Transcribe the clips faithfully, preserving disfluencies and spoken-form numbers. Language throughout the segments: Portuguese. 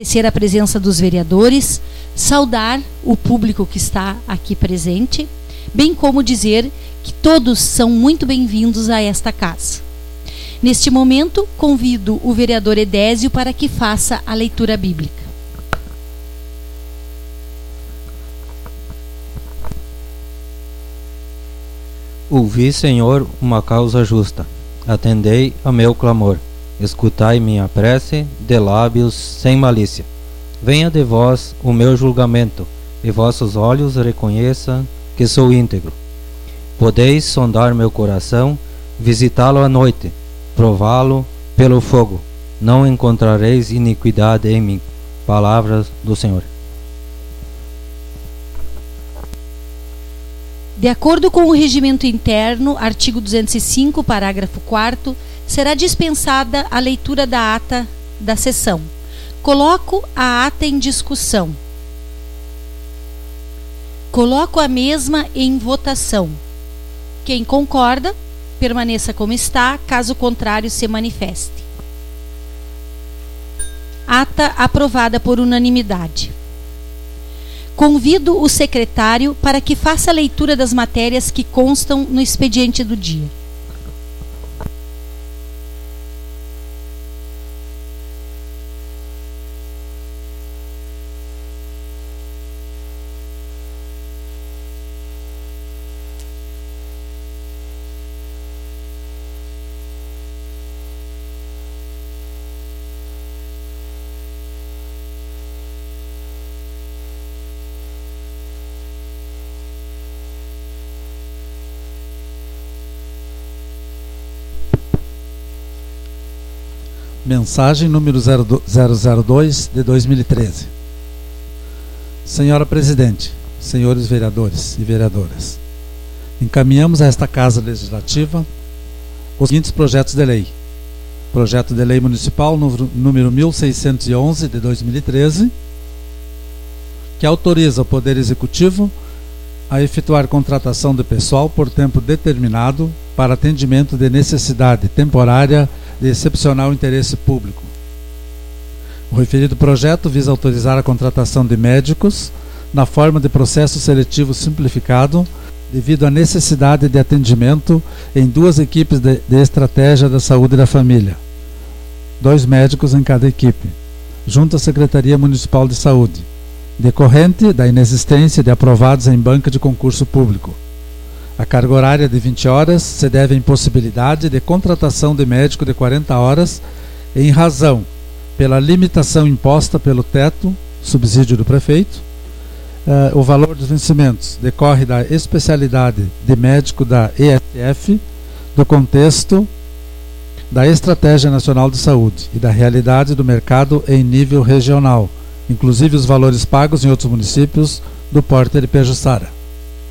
Agradecer a presença dos vereadores, saudar o público que está aqui presente, bem como dizer que todos são muito bem-vindos a esta casa. Neste momento, convido o vereador Edésio para que faça a leitura bíblica. Ouvi, Senhor, uma causa justa. Atendei a meu clamor. Escutai minha prece de lábios sem malícia. Venha de vós o meu julgamento, e vossos olhos reconheçam que sou íntegro. Podeis sondar meu coração, visitá-lo à noite, prová-lo pelo fogo. Não encontrareis iniquidade em mim. Palavras do Senhor. De acordo com o regimento interno, artigo duzentos e cinco, parágrafo quarto, será dispensada a leitura da ata da sessão. Coloco a ata em discussão. Coloco a mesma em votação. Quem concorda, permaneça como está, caso contrário, se manifeste. Ata aprovada por unanimidade. Convido o secretário para que faça a leitura das matérias que constam no expediente do dia. Mensagem número zero zero dois de dois mil e treze. Senhora Presidente, senhores vereadores e vereadoras, encaminhamos a esta Casa Legislativa os seguintes projetos de lei. Projeto de Lei Municipal número mil seiscentos e onze de dois mil e treze, que autoriza o Poder Executivo a efetuar contratação de pessoal por tempo determinado para atendimento de necessidade temporária de excepcional interesse público. O referido projeto visa autorizar a contratação de médicos na forma de processo seletivo simplificado, devido à necessidade de atendimento em duas equipes de, de estratégia da saúde e da família, dois médicos em cada equipe, junto à Secretaria Municipal de Saúde, decorrente da inexistência de aprovados em banca de concurso público. A carga horária de vinte horas se deve à impossibilidade de contratação de médico de quarenta horas em razão pela limitação imposta pelo teto, subsídio do prefeito. Uh, o valor dos vencimentos decorre da especialidade de médico da E S F, do contexto da Estratégia Nacional de Saúde e da realidade do mercado em nível regional, inclusive os valores pagos em outros municípios do porte de Pejuçara.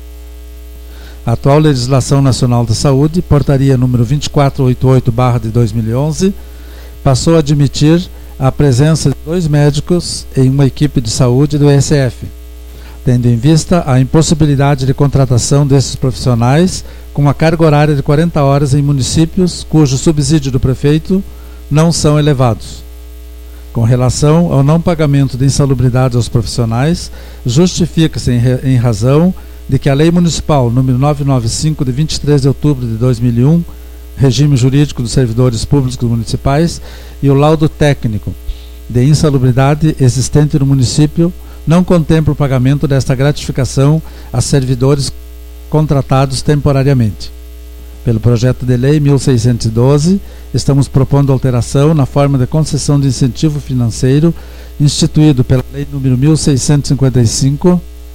A atual legislação nacional da saúde, portaria número vinte e quatro oitenta e oito barra de dois mil e onze, passou a admitir a presença de dois médicos em uma equipe de saúde do E S F, tendo em vista a impossibilidade de contratação desses profissionais com uma carga horária de quarenta horas em municípios cujo subsídio do prefeito não são elevados. Com relação ao não pagamento de insalubridade aos profissionais, justifica-se em, em razão de que a Lei Municipal número novecentos e noventa e cinco, de vinte e três de outubro de dois mil e um, Regime Jurídico dos Servidores Públicos Municipais, e o laudo técnico de insalubridade existente no município não contempla o pagamento desta gratificação a servidores contratados temporariamente. Pelo projeto de lei mil seiscentos e doze, estamos propondo alteração na forma de concessão de incentivo financeiro instituído pela Lei número mil seiscentos e cinquenta e cinco,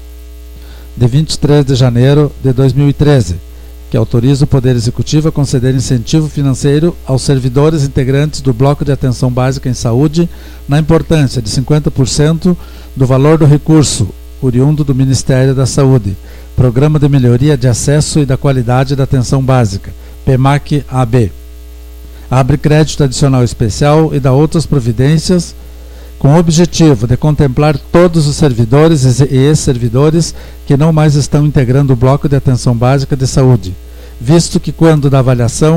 de vinte e três de janeiro de dois mil e treze, que autoriza o Poder Executivo a conceder incentivo financeiro aos servidores integrantes do Bloco de Atenção Básica em Saúde na importância de cinquenta por cento do valor do recurso oriundo do Ministério da Saúde, Programa de Melhoria de Acesso e da Qualidade da Atenção Básica, P M A C A B. Abre crédito adicional especial e dá outras providências com o objetivo de contemplar todos os servidores e ex-servidores que não mais estão integrando o Bloco de Atenção Básica de Saúde, visto que quando da avaliação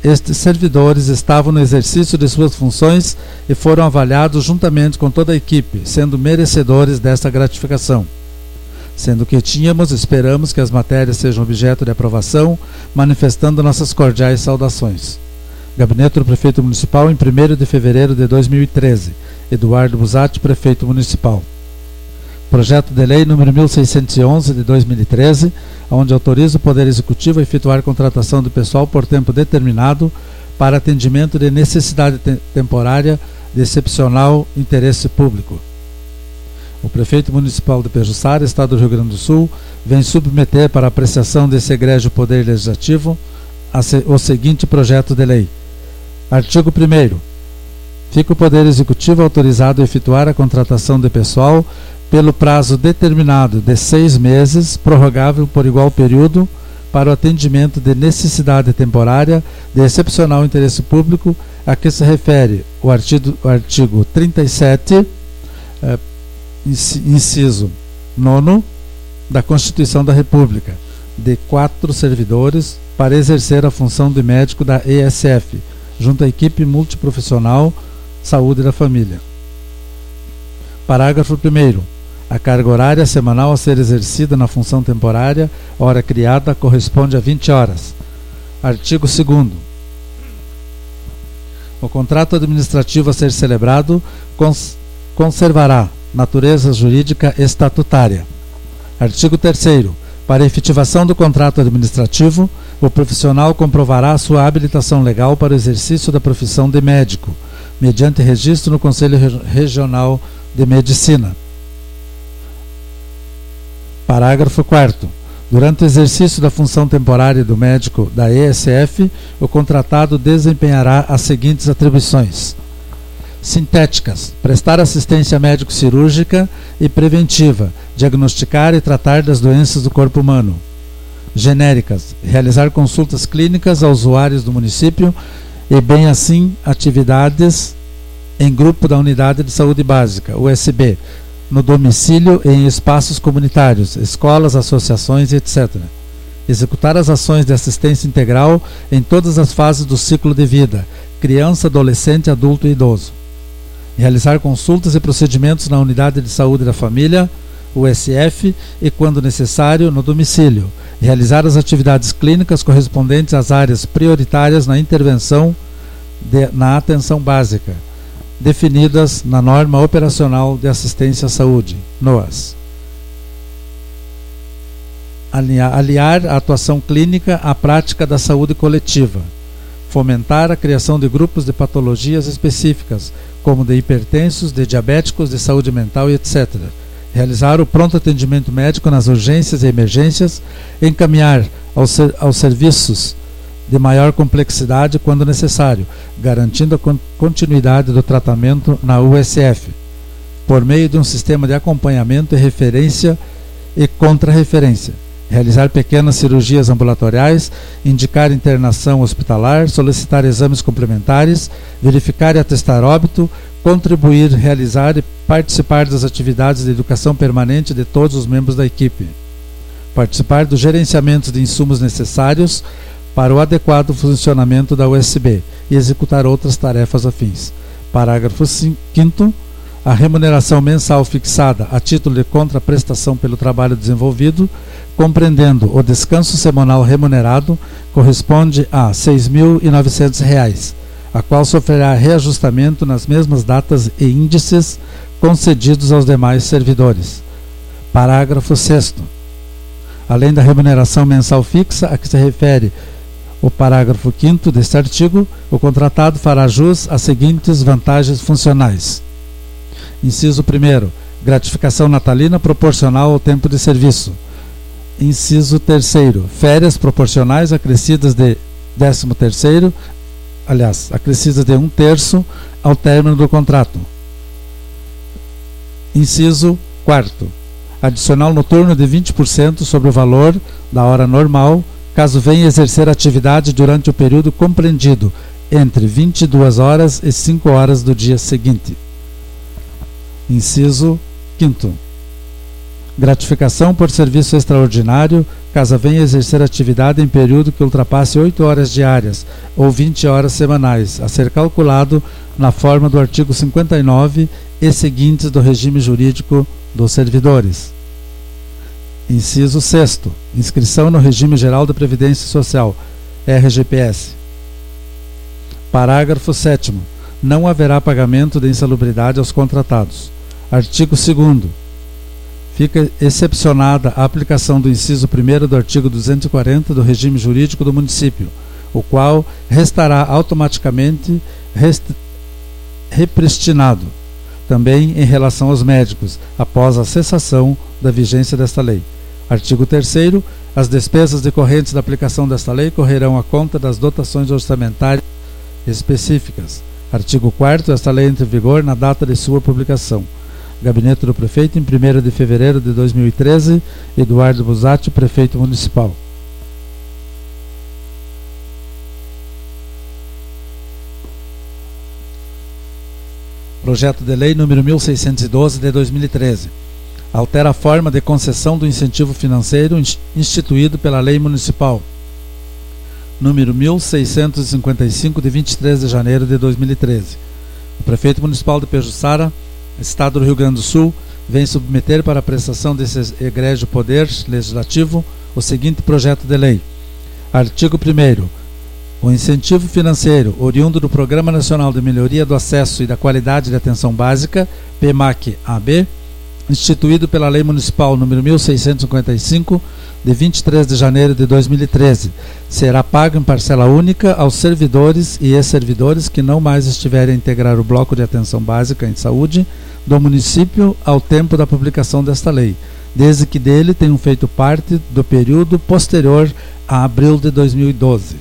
estes servidores estavam no exercício de suas funções e foram avaliados juntamente com toda a equipe, sendo merecedores desta gratificação. Sendo que tínhamos, esperamos que as matérias sejam objeto de aprovação, manifestando nossas cordiais saudações. Gabinete do Prefeito Municipal, em primeiro de fevereiro de dois mil e treze. Eduardo Busatti, Prefeito Municipal. Projeto de Lei número mil seiscentos e onze, de dois mil e treze, onde autoriza o Poder Executivo a efetuar contratação de pessoal por tempo determinado para atendimento de necessidade te temporária de excepcional interesse público. O Prefeito Municipal de Pejuçara, Estado do Rio Grande do Sul, vem submeter para apreciação desse egrégio Poder Legislativo o seguinte projeto de lei. Artigo primeiro. Fica o Poder Executivo autorizado a efetuar a contratação de pessoal pelo prazo determinado de seis meses, prorrogável por igual período, para o atendimento de necessidade temporária de excepcional interesse público, a que se refere o artigo, o artigo trinta e sete, eh, inciso nono, da Constituição da República, de quatro servidores para exercer a função de médico da E S F, junto à equipe multiprofissional Saúde da Família. Parágrafo primeiro. A carga horária semanal a ser exercida na função temporária, hora criada, corresponde a vinte horas. Artigo segundo. O contrato administrativo a ser celebrado cons conservará natureza jurídica estatutária. Artigo terceiro. Para a efetivação do contrato administrativo, o profissional comprovará sua habilitação legal para o exercício da profissão de médico, mediante registro no Conselho Regional de Medicina. Parágrafo quarto. Durante o exercício da função temporária do médico da E S F, o contratado desempenhará as seguintes atribuições: sintéticas: prestar assistência médico-cirúrgica e preventiva, diagnosticar e tratar das doenças do corpo humano. Genéricas: realizar consultas clínicas a usuários do município e, bem assim, atividades em grupo da Unidade de Saúde Básica, U S B, no domicílio e em espaços comunitários, escolas, associações, etcétera. Executar as ações de assistência integral em todas as fases do ciclo de vida, criança, adolescente, adulto e idoso. Realizar consultas e procedimentos na Unidade de Saúde da Família, U S F, e, quando necessário, no domicílio. Realizar as atividades clínicas correspondentes às áreas prioritárias na intervenção de, na atenção básica, definidas na Norma Operacional de Assistência à Saúde, NOAS. Aliar, aliar a atuação clínica à prática da saúde coletiva. Fomentar a criação de grupos de patologias específicas, como de hipertensos, de diabéticos, de saúde mental e etcétera. Realizar o pronto atendimento médico nas urgências e emergências, encaminhar aos, ser, aos serviços de maior complexidade quando necessário, garantindo a continuidade do tratamento na U S F, por meio de um sistema de acompanhamento e referência e contra-referência. Realizar pequenas cirurgias ambulatoriais, indicar internação hospitalar, solicitar exames complementares, verificar e atestar óbito, contribuir, realizar e participar das atividades de educação permanente de todos os membros da equipe. Participar do gerenciamento de insumos necessários para o adequado funcionamento da U S B e executar outras tarefas afins. Parágrafo quinto. A remuneração mensal fixada a título de contraprestação pelo trabalho desenvolvido, compreendendo o descanso semanal remunerado, corresponde a seis mil e novecentos reais, a qual sofrerá reajustamento nas mesmas datas e índices concedidos aos demais servidores. Parágrafo sexto. Além da remuneração mensal fixa a que se refere o parágrafo quinto deste artigo, o contratado fará jus às seguintes vantagens funcionais. Inciso primeiro. Gratificação natalina proporcional ao tempo de serviço. Inciso terceiro. Férias proporcionais acrescidas de décimo terceiro, aliás, acrescidas de um terço ao término do contrato. Inciso quarto. Adicional noturno de vinte por cento sobre o valor da hora normal, caso venha exercer atividade durante o período compreendido entre vinte e duas horas e cinco horas do dia seguinte. Inciso quinto. Gratificação por serviço extraordinário caso venha exercer atividade em período que ultrapasse oito horas diárias ou vinte horas semanais, a ser calculado na forma do artigo cinquenta e nove e seguintes do regime jurídico dos servidores. Inciso sexto. Inscrição no Regime Geral da Previdência Social, R G P S. Parágrafo sétimo. Não haverá pagamento de insalubridade aos contratados. Artigo segundo. Fica excepcionada a aplicação do inciso primeiro do artigo duzentos e quarenta do regime jurídico do município, o qual restará automaticamente rest... repristinado, também em relação aos médicos, após a cessação da vigência desta lei. Artigo terceiro. As despesas decorrentes da aplicação desta lei correrão à conta das dotações orçamentárias específicas. Artigo quarto. Esta lei entra em vigor na data de sua publicação. Gabinete do Prefeito, em primeiro de fevereiro de dois mil e treze, Eduardo Busatti, Prefeito Municipal. Projeto de Lei número mil seiscentos e doze de dois mil e treze. Altera a forma de concessão do incentivo financeiro instituído pela Lei Municipal número mil seiscentos e cinquenta e cinco de vinte e três de janeiro de dois mil e treze. O Prefeito Municipal de Pejuçara, Estado do Rio Grande do Sul, vem submeter para a prestação desse egrégio poder legislativo o seguinte projeto de lei. Artigo primeiro. O incentivo financeiro oriundo do Programa Nacional de Melhoria do Acesso e da Qualidade de Atenção Básica, P M A C-A B, instituído pela Lei Municipal número mil seiscentos e cinquenta e cinco, de vinte e três de janeiro de dois mil e treze, será pago em parcela única aos servidores e ex-servidores que não mais estiverem a integrar o bloco de atenção básica em saúde do município ao tempo da publicação desta lei, desde que dele tenham feito parte do período posterior a abril de dois mil e doze.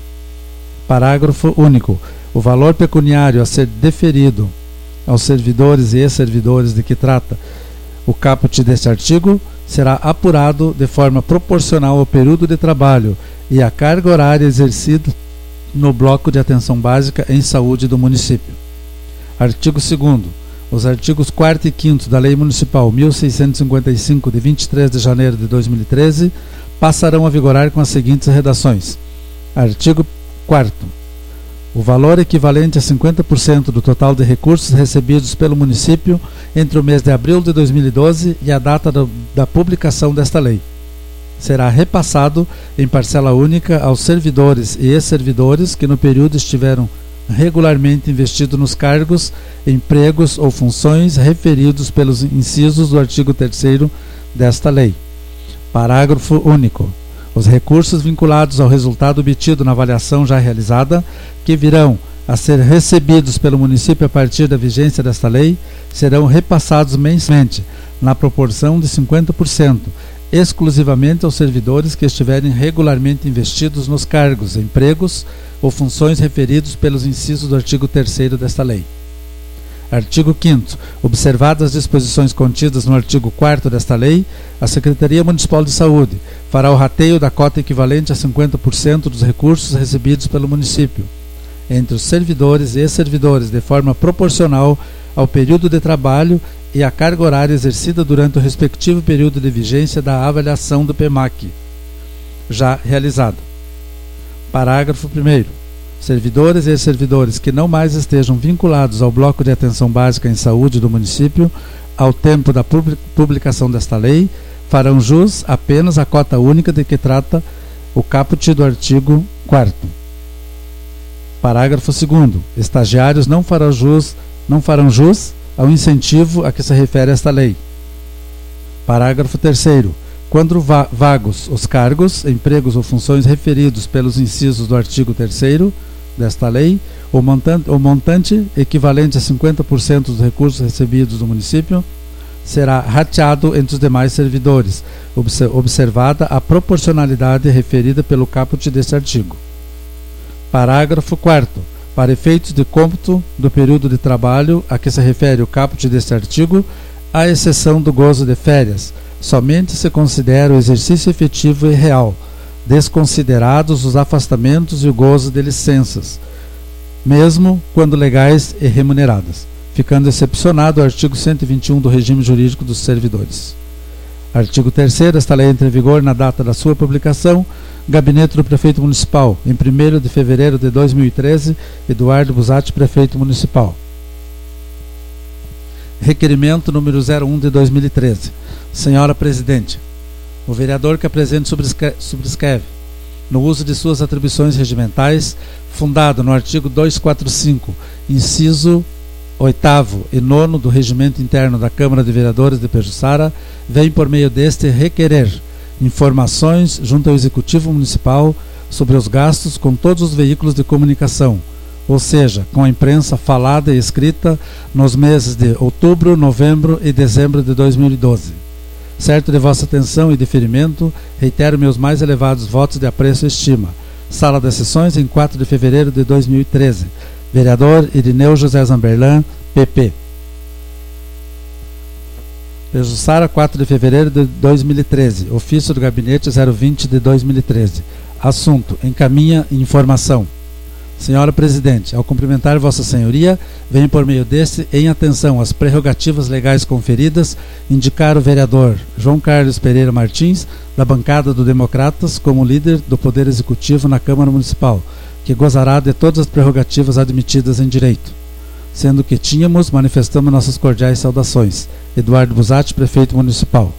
Parágrafo único. O valor pecuniário a ser deferido aos servidores e ex-servidores de que trata o caput deste artigo será apurado de forma proporcional ao período de trabalho e à carga horária exercida no bloco de atenção básica em saúde do município. Artigo segundo. Os artigos quarto e quinto da Lei Municipal mil seiscentos e cinquenta e cinco, de vinte e três de janeiro de dois mil e treze, passarão a vigorar com as seguintes redações. Artigo quarto. O valor equivalente a cinquenta por cento do total de recursos recebidos pelo município entre o mês de abril de dois mil e doze e a data da, da publicação desta lei será repassado em parcela única aos servidores e ex-servidores que no período estiveram regularmente investidos nos cargos, empregos ou funções referidos pelos incisos do artigo terceiro desta lei. Parágrafo único. Os recursos vinculados ao resultado obtido na avaliação já realizada, que virão a ser recebidos pelo município a partir da vigência desta lei, serão repassados mensalmente, na proporção de cinquenta por cento, exclusivamente aos servidores que estiverem regularmente investidos nos cargos, empregos ou funções referidos pelos incisos do artigo terceiro desta lei. Artigo quinto. Observadas as disposições contidas no artigo quarto desta lei, a Secretaria Municipal de Saúde fará o rateio da cota equivalente a cinquenta por cento dos recursos recebidos pelo município entre os servidores e ex-servidores de forma proporcional ao período de trabalho e à carga horária exercida durante o respectivo período de vigência da avaliação do P M A C, já realizado. Parágrafo primeiro. Servidores e servidores que não mais estejam vinculados ao bloco de atenção básica em saúde do município ao tempo da publicação desta lei farão jus apenas à cota única de que trata o caput do artigo quarto. Parágrafo segundo. Estagiários não farão jus, não farão jus ao incentivo a que se refere esta lei. Parágrafo terceiro. Quando va vagos os cargos, empregos ou funções referidos pelos incisos do artigo terceiro desta lei, o montante, o montante equivalente a cinquenta por cento dos recursos recebidos do município será rateado entre os demais servidores, observada a proporcionalidade referida pelo caput deste artigo. Parágrafo quarto. Para efeitos de cômputo do período de trabalho a que se refere o caput deste artigo, à exceção do gozo de férias, somente se considera o exercício efetivo e real, desconsiderados os afastamentos e o gozo de licenças, mesmo quando legais e remuneradas, ficando excepcionado o artigo cento e vinte e um do regime jurídico dos servidores. Artigo terceiro. Esta lei entra em vigor na data da sua publicação. Gabinete do Prefeito Municipal, em primeiro de fevereiro de dois mil e treze, Eduardo Busatti, Prefeito Municipal. Requerimento número zero um de dois mil e treze. Senhora Presidente, o vereador que apresente subscreve, no uso de suas atribuições regimentais, fundado no artigo duzentos e quarenta e cinco, inciso oitavo e nono do Regimento Interno da Câmara de Vereadores de Pejuçara, vem por meio deste requerer informações junto ao Executivo Municipal sobre os gastos com todos os veículos de comunicação, ou seja, com a imprensa falada e escrita nos meses de outubro, novembro e dezembro de dois mil e doze. Certo de vossa atenção e deferimento, reitero meus mais elevados votos de apreço e estima. Sala das Sessões, em quatro de fevereiro de dois mil e treze. Vereador Irineu José Zamberlan, P P. Pejuçara, quatro de fevereiro de dois mil e treze. Ofício do Gabinete zero vinte de dois mil e treze. Assunto: encaminha informação. Senhora Presidente, ao cumprimentar Vossa Senhoria, venho por meio deste, em atenção às prerrogativas legais conferidas, indicar o vereador João Carlos Pereira Martins, da bancada do Democratas, como líder do Poder Executivo na Câmara Municipal, que gozará de todas as prerrogativas admitidas em direito. Sendo que tínhamos, manifestamos nossas cordiais saudações. Eduardo Busatti, Prefeito Municipal.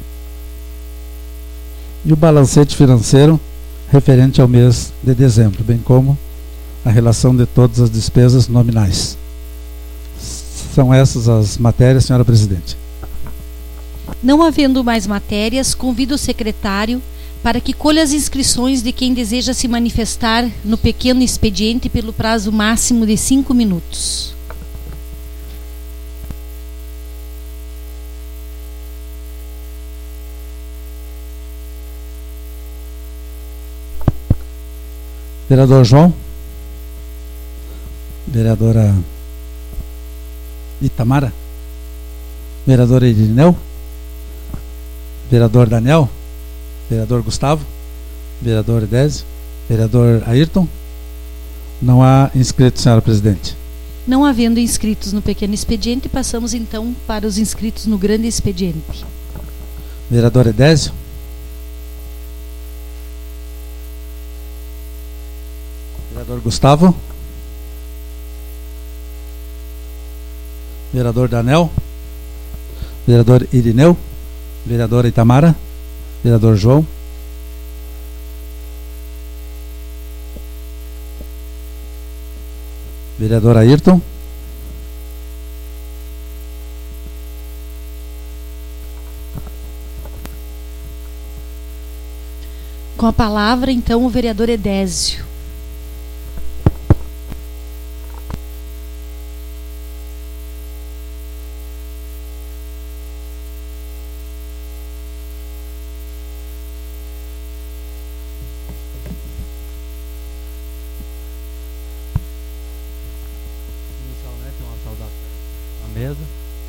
E o balancete financeiro referente ao mês de dezembro, bem como a relação de todas as despesas nominais. São essas as matérias, senhora Presidente. Não havendo mais matérias, convido o secretário para que colha as inscrições de quem deseja se manifestar no pequeno expediente pelo prazo máximo de cinco minutos. Vereador João. Vereadora Itamara. Vereadora Irineu. Vereador Daniel. Vereador Gustavo. Vereador Edésio. Vereador Ayrton. Não há inscritos, senhora Presidente. Não havendo inscritos no pequeno expediente, passamos então para os inscritos no grande expediente. Vereador Edésio. Vereador Gustavo. Vereador Daniel. Vereador Irineu. Vereadora Itamara. Vereador João. Vereador Ayrton. Com a palavra, então, o vereador Edésio. Mesa.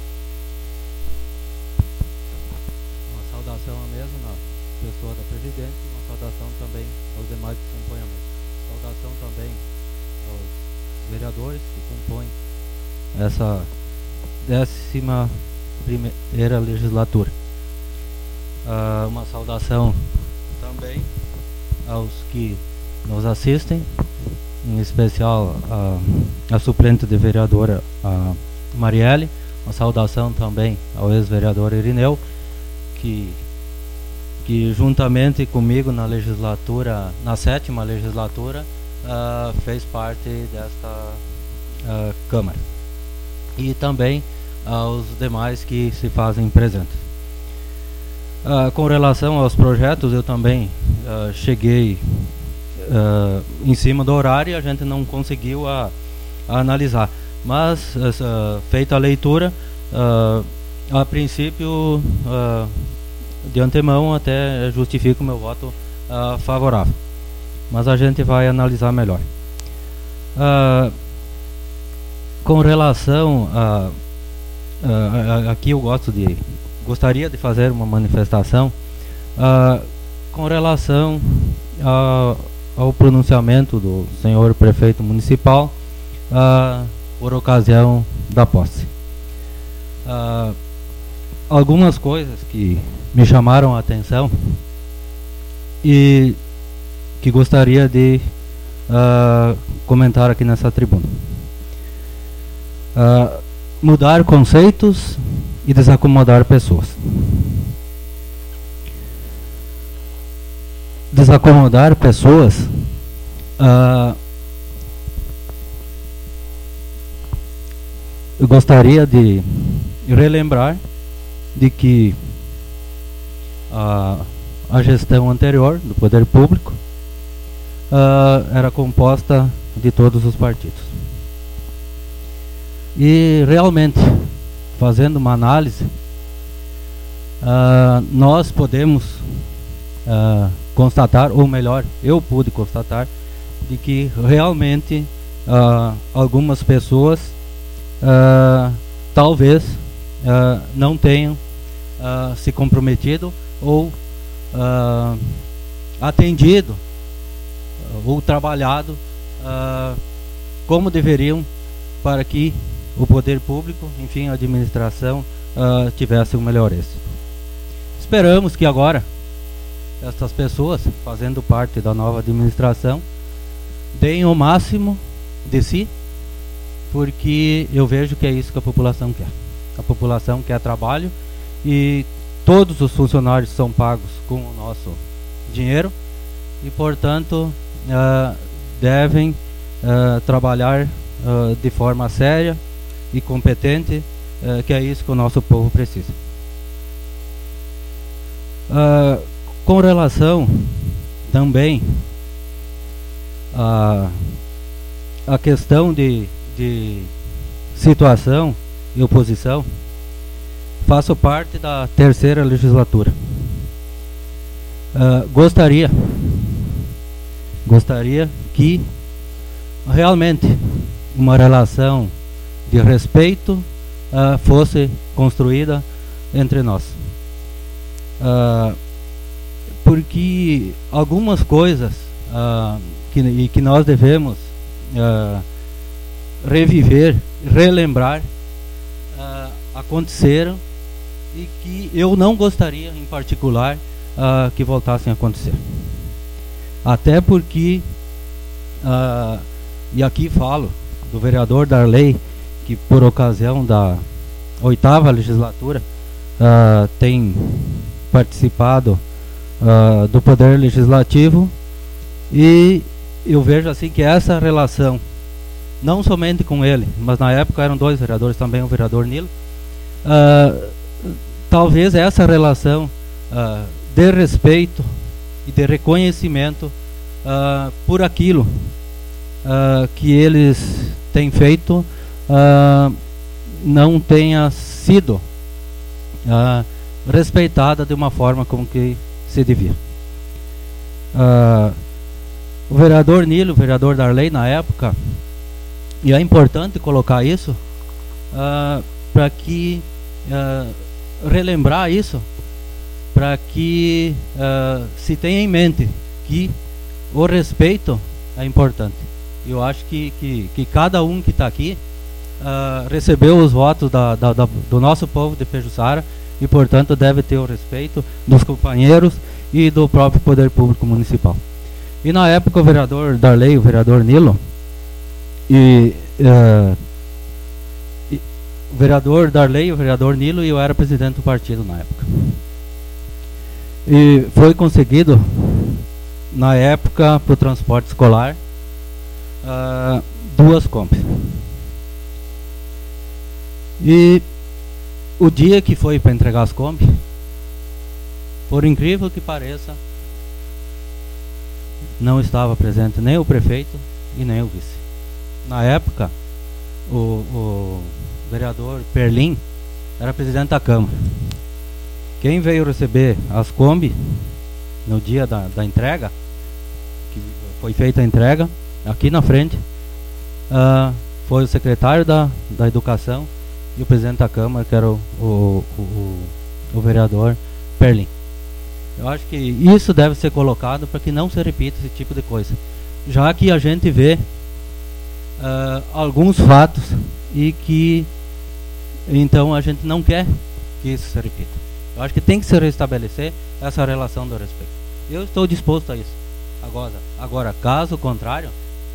Uma saudação à mesa na pessoa da presidente, uma saudação também aos demais que compõem a mesa. Saudação também aos vereadores que compõem essa décima primeira legislatura. Uh, uma saudação também aos que nos assistem, em especial a, a suplente de vereadora, a Marielle. Uma saudação também ao ex-vereador Irineu, que, que juntamente comigo na legislatura, na sétima legislatura, uh, fez parte desta uh, Câmara. E também aos demais que se fazem presentes. Uh, com relação aos projetos, eu também uh, cheguei uh, em cima do horário e a gente não conseguiu a, a analisar. Mas, uh, feita a leitura, uh, a princípio, uh, de antemão, até justifico o meu voto uh, favorável. Mas a gente vai analisar melhor. Uh, com relação a, a, a... Aqui eu gosto de... Gostaria de fazer uma manifestação uh, com relação a, ao pronunciamento do senhor prefeito municipal uh, por ocasião da posse. Uh, algumas coisas que me chamaram a atenção e que gostaria de uh, comentar aqui nessa tribuna. Uh, mudar conceitos e desacomodar pessoas. Desacomodar pessoas, uh, eu gostaria de relembrar de que a, a gestão anterior do poder público uh, era composta de todos os partidos. E realmente, fazendo uma análise, uh, nós podemos uh, constatar, ou melhor, eu pude constatar, de que realmente uh, algumas pessoas uh, talvez uh, não tenham uh, se comprometido ou uh, atendido uh, ou trabalhado uh, como deveriam para que o poder público, enfim, a administração uh, tivesse um melhor êxito. Esperamos que agora essas pessoas, fazendo parte da nova administração, deem o máximo de si, porque eu vejo que é isso que a população quer. A população quer trabalho e todos os funcionários são pagos com o nosso dinheiro e, portanto, uh, devem uh, trabalhar uh, de forma séria e competente, uh, que é isso que o nosso povo precisa. Uh, com relação também a, a questão de, de situação e oposição, faço parte da terceira legislatura. Uh, gostaria, gostaria que realmente uma relação de respeito uh, fosse construída entre nós. Uh, porque algumas coisas uh, que, e que nós devemos uh, reviver, relembrar, uh, aconteceram e que eu não gostaria, em particular, uh, que voltassem a acontecer. Até porque, uh, e aqui falo do vereador Darley, que por ocasião da oitava legislatura uh, tem participado uh, do Poder Legislativo, e eu vejo assim que essa relação, não somente com ele, mas na época eram dois vereadores também, o vereador Nilo, uh, talvez essa relação uh, de respeito e de reconhecimento uh, por aquilo uh, que eles têm feito uh, não tenha sido uh, respeitada de uma forma como que se devia. Uh, o vereador Nilo, o vereador Darley na época, e é importante colocar isso uh, para que uh, relembrar isso, para que uh, se tenha em mente que o respeito é importante. Eu acho que, que, que cada um que está aqui uh, recebeu os votos da, da, da, do nosso povo de Pejuçara e, portanto, deve ter o respeito dos companheiros e do próprio Poder Público Municipal. E na época o vereador Darley, o vereador Nilo, e, uh, e o vereador Darley, o vereador Nilo, e eu era presidente do partido na época. E foi conseguido, na época, para o transporte escolar, uh, duas Kombi. E o dia que foi para entregar as Kombi, por incrível que pareça, não estava presente nem o prefeito e nem o vice. Na época, o, o vereador Perlim era presidente da Câmara. Quem veio receber as Kombi no dia da, da entrega, que foi feita a entrega, aqui na frente, uh, foi o secretário da, da Educação e o presidente da Câmara, que era o, o, o, o vereador Perlim. Eu acho que isso deve ser colocado para que não se repita esse tipo de coisa, já que a gente vê uh, alguns fatos e que então a gente não quer que isso se repita. Eu acho que tem que se restabelecer essa relação do respeito. Eu estou disposto a isso. Agora, agora caso contrário,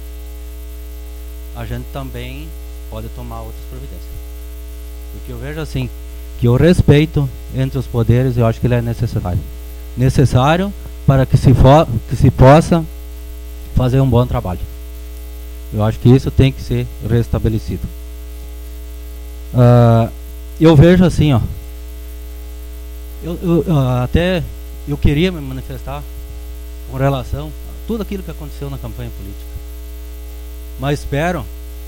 a gente também pode tomar outras providências. Porque eu vejo assim, que o respeito entre os poderes, eu acho que ele é necessário. Necessário para que se, for, que se possa fazer um bom trabalho. Eu acho que isso tem que ser restabelecido. Uh, eu vejo assim, ó. Eu, eu, uh, até eu queria me manifestar com relação a tudo aquilo que aconteceu na campanha política. Mas espero,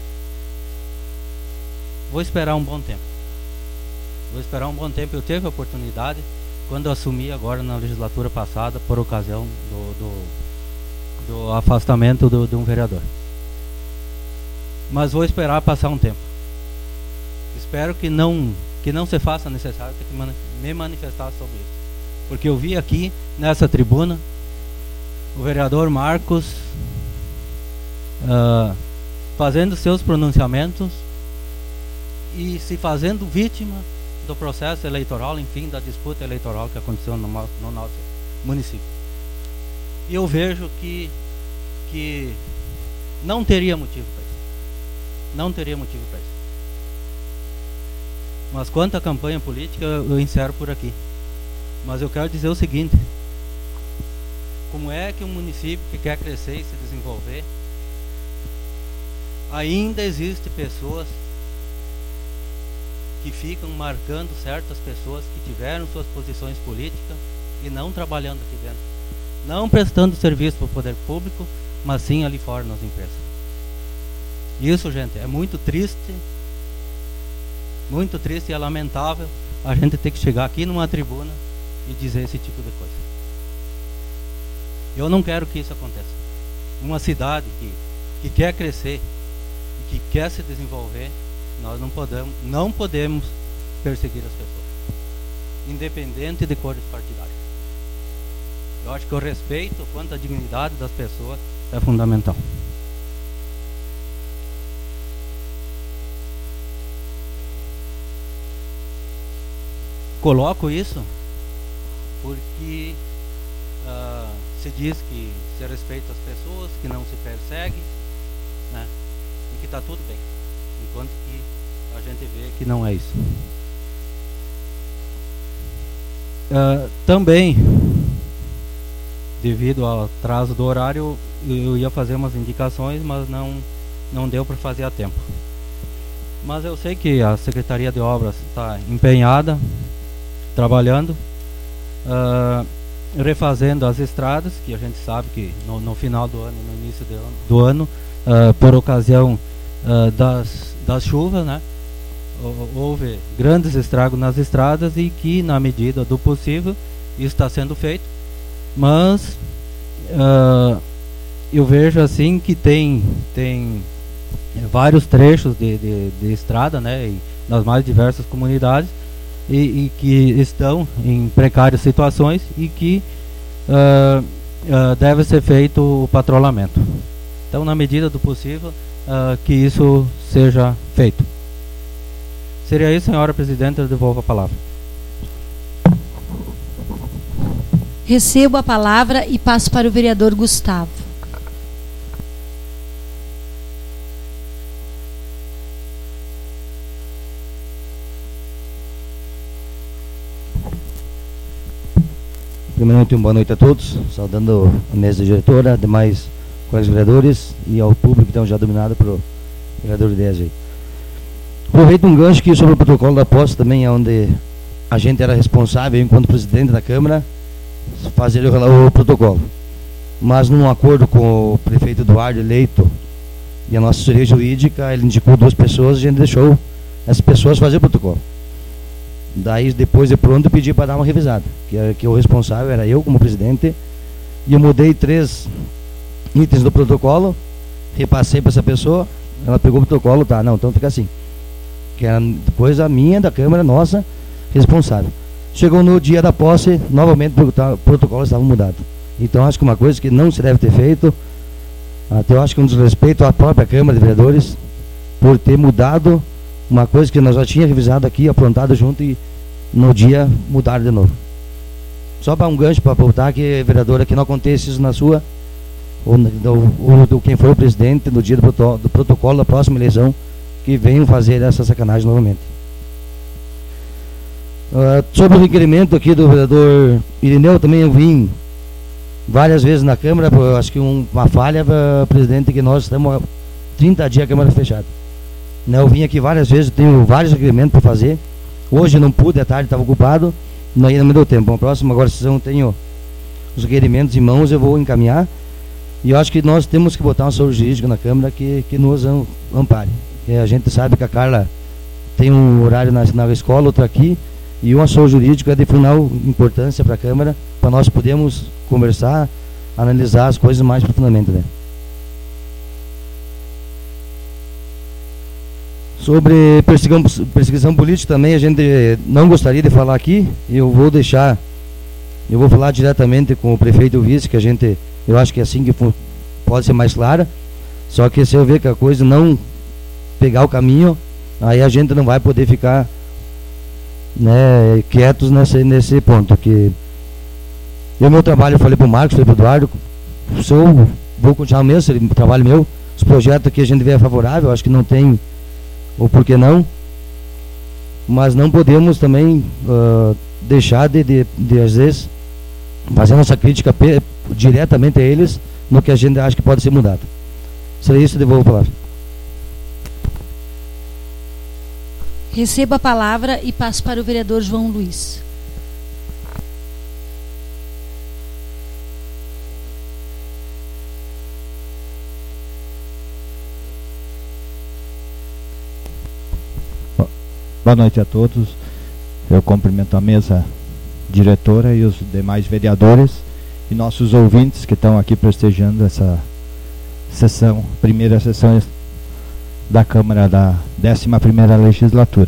vou esperar um bom tempo. Vou esperar um bom tempo. Eu tive a oportunidade, quando eu assumi agora na legislatura passada, por ocasião do, do, do afastamento do, de um vereador. Mas vou esperar passar um tempo. Espero que não, que não se faça necessário ter que me manifestar sobre isso. Porque eu vi aqui, nessa tribuna, o vereador Marcos uh, fazendo seus pronunciamentos e se fazendo vítima do processo eleitoral, enfim, da disputa eleitoral que aconteceu no, no nosso município. E eu vejo que, que não teria motivo para isso. Não teria motivo para isso. Mas quanto à campanha política, eu encerro por aqui. Mas eu quero dizer o seguinte: como é que um município que quer crescer e se desenvolver, ainda existe pessoas que ficam marcando certas pessoas que tiveram suas posições políticas e não trabalhando aqui dentro, não prestando serviço para o poder público, mas sim ali fora nas empresas. Isso, gente, é muito triste, muito triste e é lamentável a gente ter que chegar aqui numa tribuna e dizer esse tipo de coisa. Eu não quero que isso aconteça. Uma cidade que, que quer crescer e que quer se desenvolver, nós não podemos, não podemos perseguir as pessoas, independente de cores partidárias. Eu acho que o respeito quanto à dignidade das pessoas é fundamental. Coloco isso porque uh, se diz que se respeita as pessoas, que não se persegue, né, e que está tudo bem, enquanto que a gente vê que não é isso. Uh, também, devido ao atraso do horário, eu ia fazer umas indicações, mas não, não deu para fazer a tempo. Mas eu sei que a Secretaria de Obras está empenhada, trabalhando, uh, refazendo as estradas, que a gente sabe que no, no final do ano, no início do ano, do ano uh, por ocasião uh, das, das chuvas, né, houve grandes estragos nas estradas e que, na medida do possível, isso está sendo feito. Mas uh, eu vejo assim que tem, tem vários trechos de, de, de estrada, né, e nas mais diversas comunidades, E, e que estão em precárias situações e que uh, uh, deve ser feito o patrulhamento. Então, na medida do possível, uh, que isso seja feito. Seria isso, senhora presidente, eu devolvo a palavra. Recebo a palavra e passo para o vereador Gustavo. Primeiramente, uma boa noite a todos, saudando a mesa diretora, demais colegas vereadores e ao público, então, já dominado pelo vereador Ideias aí. Aproveito um gancho aqui sobre o protocolo da posse, também é onde a gente era responsável, enquanto presidente da Câmara, fazer o, o protocolo. Mas, num acordo com o prefeito Eduardo eleito e a nossa assessoria jurídica, ele indicou duas pessoas e a gente deixou essas pessoas fazer o protocolo. Daí, depois de pronto, eu pedi para dar uma revisada, que, era, que o responsável era eu como presidente, e eu mudei três itens do protocolo, repassei para essa pessoa, ela pegou o protocolo, tá, não, então fica assim, que era depois a minha, da Câmara, nossa, responsável. Chegou no dia da posse, novamente o protocolo estava mudado. Então, acho que uma coisa que não se deve ter feito, até eu acho que um desrespeito à própria Câmara de Vereadores, por ter mudado uma coisa que nós já tínhamos revisado aqui, aprontado junto e, no dia mudaram de novo. Só para um gancho, para voltar, que vereadora, que não aconteça isso na sua, ou, ou, ou quem for o presidente no dia do, proto, do protocolo da próxima eleição, que venham fazer essa sacanagem novamente. Uh, sobre o requerimento aqui do vereador Irineu, também eu vim várias vezes na Câmara, eu acho que um, uma falha, uh, presidente, que nós estamos há trinta dias a Câmara fechada. Né, eu vim aqui várias vezes, tenho vários requerimentos para fazer. Hoje não pude, à tarde estava ocupado, ainda não me deu tempo. Na próxima, agora, se eu tenho os requerimentos em mãos, eu vou encaminhar. E eu acho que nós temos que botar um assessor jurídico na Câmara que, que nos ampare. E a gente sabe que a Carla tem um horário na, na escola, outro aqui, e um assessor jurídico é de fundamental importância para a Câmara, para nós podermos conversar, analisar as coisas mais profundamente, né? Sobre perseguição, perseguição política também, a gente não gostaria de falar aqui. Eu vou deixar, eu vou falar diretamente com o prefeito e o vice, que a gente, eu acho que é assim que pode ser mais clara. Só que se eu ver que a coisa não pegar o caminho, aí a gente não vai poder ficar, né, quietos nesse, nesse ponto. Que eu, meu trabalho, eu falei para o Marcos, falei para o Eduardo, se eu vou continuar mesmo, o trabalho meu, os projetos que a gente vê é favorável, acho que não tem, ou por que não, mas não podemos também uh, deixar de, de, de, às vezes, fazer nossa crítica diretamente a eles no que a gente acha que pode ser mudado. Seria isso, devolvo a palavra. Receba a palavra e passo para o vereador João Luiz. Boa noite a todos. Eu cumprimento a mesa diretora e os demais vereadores e nossos ouvintes que estão aqui prestigiando essa sessão, primeira sessão da Câmara da décima primeira legislatura.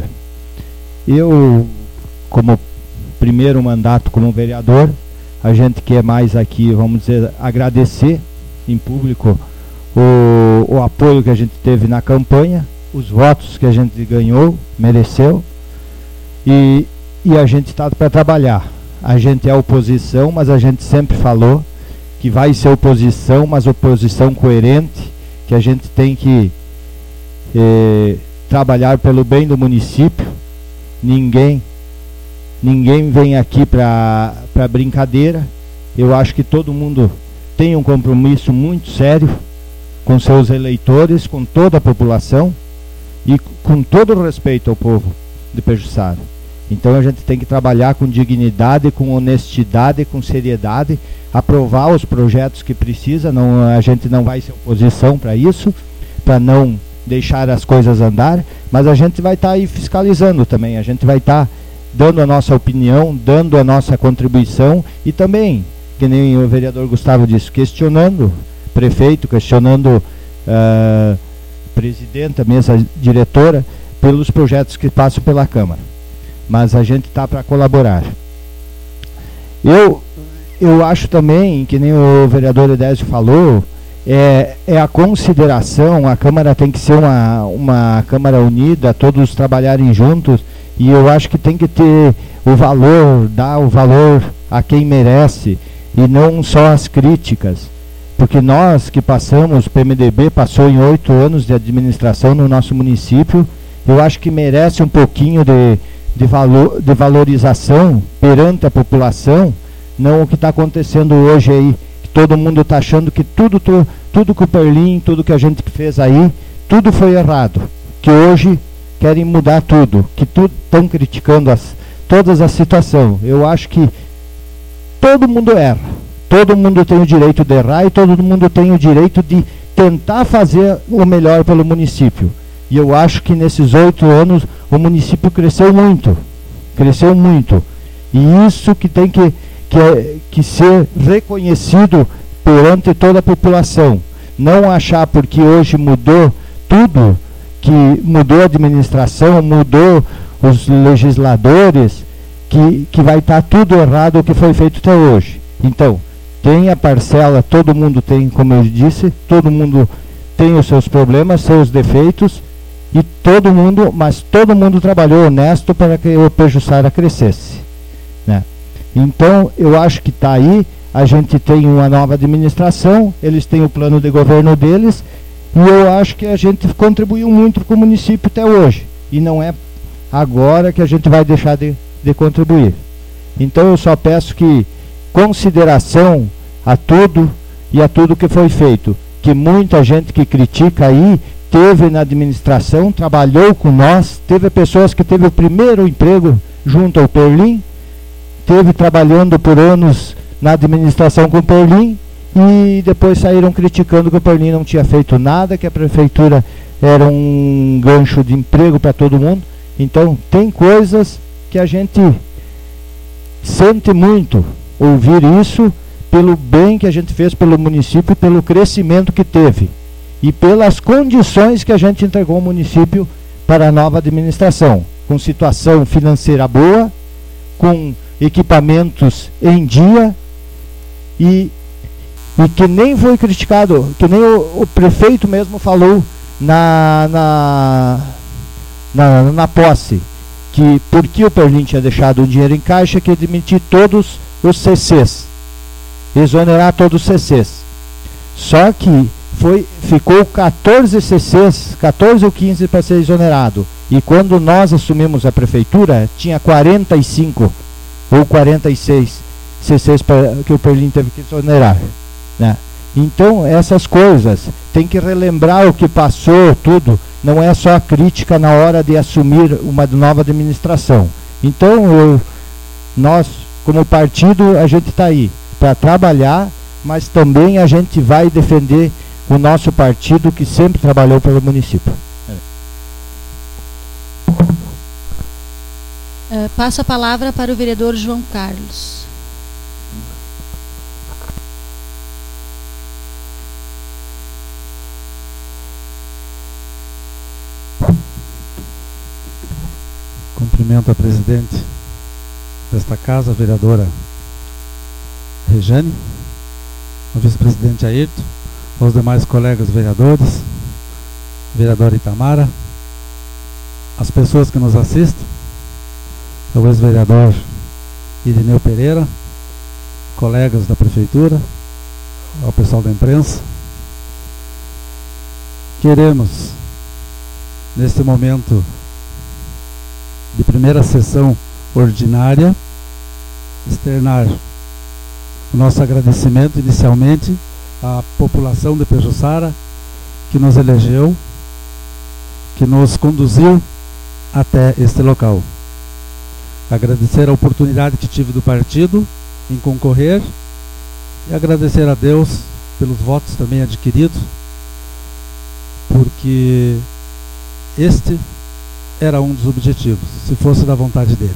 Eu, como primeiro mandato como vereador, a gente quer mais aqui, vamos dizer, agradecer em público o, o apoio que a gente teve na campanha, os votos que a gente ganhou, mereceu, e, e a gente está para trabalhar. A gente é oposição, mas a gente sempre falou que vai ser oposição, mas oposição coerente, que a gente tem que eh, trabalhar pelo bem do município. Ninguém, ninguém vem aqui para para brincadeira. Eu acho que todo mundo tem um compromisso muito sério com seus eleitores, com toda a população, e com todo o respeito ao povo de Pejuçara. Então a gente tem que trabalhar com dignidade, com honestidade, com seriedade, aprovar os projetos que precisa. Não, a gente não vai ser oposição para isso, para não deixar as coisas andar, mas a gente vai estar tá aí fiscalizando também, a gente vai estar tá dando a nossa opinião, dando a nossa contribuição e também, que nem o vereador Gustavo disse, questionando prefeito, questionando uh, presidente, a mesa diretora, pelos projetos que passam pela Câmara. Mas a gente está para colaborar. Eu, eu acho também, que nem o vereador Edésio falou, é, é a consideração, a Câmara tem que ser uma, uma Câmara unida, todos trabalharem juntos, e eu acho que tem que ter o valor, dar o valor a quem merece, e não só as críticas. Porque nós que passamos, o P M D B passou em oito anos de administração no nosso município, eu acho que merece um pouquinho de, de, valor, de valorização perante a população, não o que está acontecendo hoje aí, que todo mundo está achando que tudo, tudo, tudo que o Perlim, tudo que a gente fez aí, tudo foi errado, que hoje querem mudar tudo, que tudo estão criticando as, todas as situações. Eu acho que todo mundo erra. Todo mundo tem o direito de errar e todo mundo tem o direito de tentar fazer o melhor pelo município. E eu acho que nesses oito anos o município cresceu muito. Cresceu muito. E isso que tem que, que, que ser reconhecido perante toda a população. Não achar porque hoje mudou tudo, que mudou a administração, mudou os legisladores, que, que vai estar tudo errado o que foi feito até hoje. Então, tem a parcela, todo mundo tem, como eu disse, todo mundo tem os seus problemas, seus defeitos, E todo mundo, mas todo mundo trabalhou honesto para que o Pejuçara crescesse, né? Então, eu acho que está aí, a gente tem uma nova administração, eles têm o plano de governo deles, e eu acho que a gente contribuiu muito com o município até hoje. E não é agora que a gente vai deixar de, de contribuir. Então, eu só peço que consideração a tudo e a tudo que foi feito. Que muita gente que critica aí teve na administração, trabalhou com nós, teve pessoas que teve o primeiro emprego junto ao Perlim, teve trabalhando por anos na administração com o Perlim e depois saíram criticando que o Perlim não tinha feito nada, que a prefeitura era um gancho de emprego para todo mundo. Então tem coisas que a gente sente muito ouvir isso, pelo bem que a gente fez pelo município, pelo crescimento que teve e pelas condições que a gente entregou ao município para a nova administração, com situação financeira boa, com equipamentos em dia e, e que nem foi criticado, que nem o, o prefeito mesmo falou na, na, na, na posse, que porque o Perlim tinha deixado o dinheiro em caixa, que demitir todos os C Cs, exonerar todos os C Cs. Só que foi, ficou quatorze C Cs, quatorze ou quinze para ser exonerado. E quando nós assumimos a prefeitura, tinha quarenta e cinco ou quarenta e seis C Cs pra, que o Perlim teve que exonerar, né? Então, essas coisas, tem que relembrar o que passou, tudo. Não é só a crítica na hora de assumir uma nova administração. Então, eu, nós, como partido, a gente está aí para trabalhar, mas também a gente vai defender o nosso partido que sempre trabalhou pelo município. Uh, passo a palavra para o vereador João Carlos. Cumprimento a presidente desta casa, a vereadora Rejane, o vice-presidente Ayrton, aos demais colegas vereadores, vereadora Itamara, as pessoas que nos assistem, ao ex-vereador Irineu Pereira, colegas da prefeitura, ao pessoal da imprensa. Queremos, neste momento de primeira sessão ordinária, externar o nosso agradecimento inicialmente à população de Pejuçara que nos elegeu, que nos conduziu até este local. Agradecer a oportunidade que tive do partido em concorrer e agradecer a Deus pelos votos também adquiridos, porque este era um dos objetivos, se fosse da vontade dele.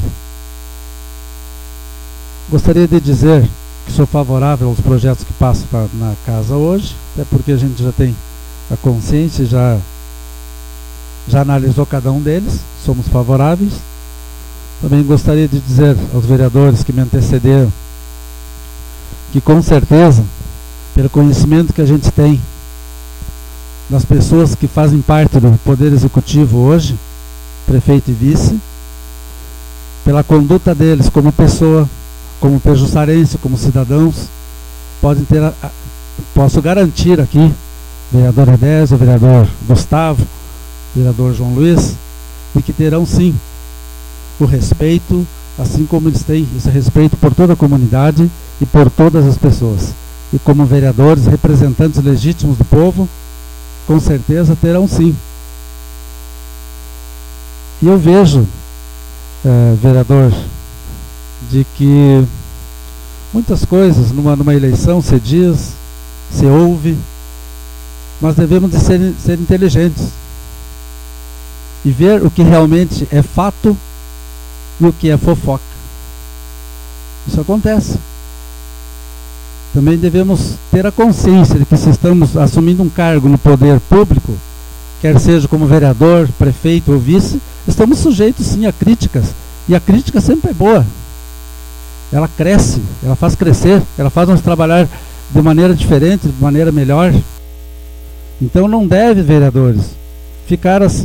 Gostaria de dizer que sou favorável aos projetos que passam pra, na casa hoje, até porque a gente já tem a consciência, já, já analisou cada um deles, somos favoráveis. Também gostaria de dizer aos vereadores que me antecederam que, com certeza, pelo conhecimento que a gente tem das pessoas que fazem parte do Poder Executivo hoje, prefeito e vice, pela conduta deles como pessoa, como pejuçarense, como cidadãos, podem ter, a, a, posso garantir aqui, vereador Edésio, vereador Gustavo, vereador João Luiz, e que terão sim o respeito, assim como eles têm esse respeito por toda a comunidade e por todas as pessoas. E como vereadores, representantes legítimos do povo, com certeza terão sim. E eu vejo, é, vereador, de que muitas coisas numa, numa eleição se diz, se ouve, mas devemos de ser, ser inteligentes e ver o que realmente é fato e o que é fofoca. Isso acontece. Também devemos ter a consciência de que, se estamos assumindo um cargo no poder público, quer seja como vereador, prefeito ou vice, estamos sujeitos sim a críticas, e a crítica sempre é boa. Ela cresce, ela faz crescer, ela faz nós trabalhar de maneira diferente, de maneira melhor. Então não deve, vereadores, ficar assim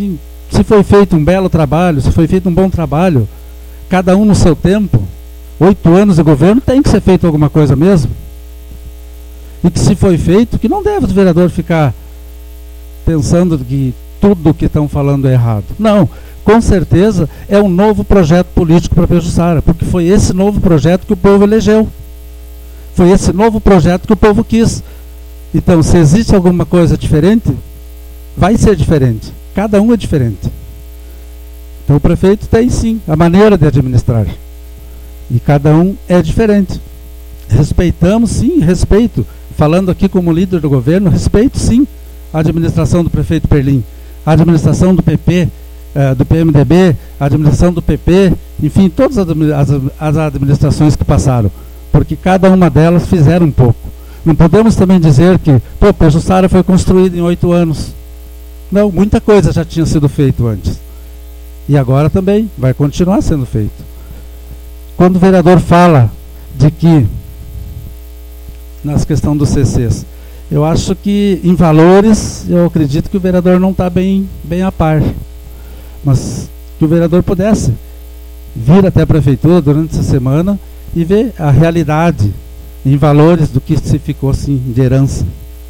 se foi feito um belo trabalho, se foi feito um bom trabalho, cada um no seu tempo, oito anos de governo, tem que ser feito alguma coisa mesmo. E que se foi feito, que não deve o vereador ficar pensando que tudo o que estão falando é errado. Não, com certeza é um novo projeto político para Pejuçara, porque foi esse novo projeto que o povo elegeu. Foi esse novo projeto que o povo quis. Então, se existe alguma coisa diferente, vai ser diferente. Cada um é diferente. Então, o prefeito tem sim a maneira de administrar. E cada um é diferente. Respeitamos sim, respeito. Falando aqui como líder do governo, respeito sim a administração do prefeito Perlim, a administração do P P, eh, do P M D B, a administração do P P, enfim, todas as, as administrações que passaram, porque cada uma delas fizeram um pouco. Não podemos também dizer que, pô, Pejuçara foi construído em oito anos. Não, muita coisa já tinha sido feito antes. E agora também vai continuar sendo feito. Quando o vereador fala de que, nas questões dos C Cs, eu acho que em valores, eu acredito que o vereador não está bem, bem a par. Mas que o vereador pudesse vir até a prefeitura durante essa semana e ver a realidade em valores do que se ficou assim de herança.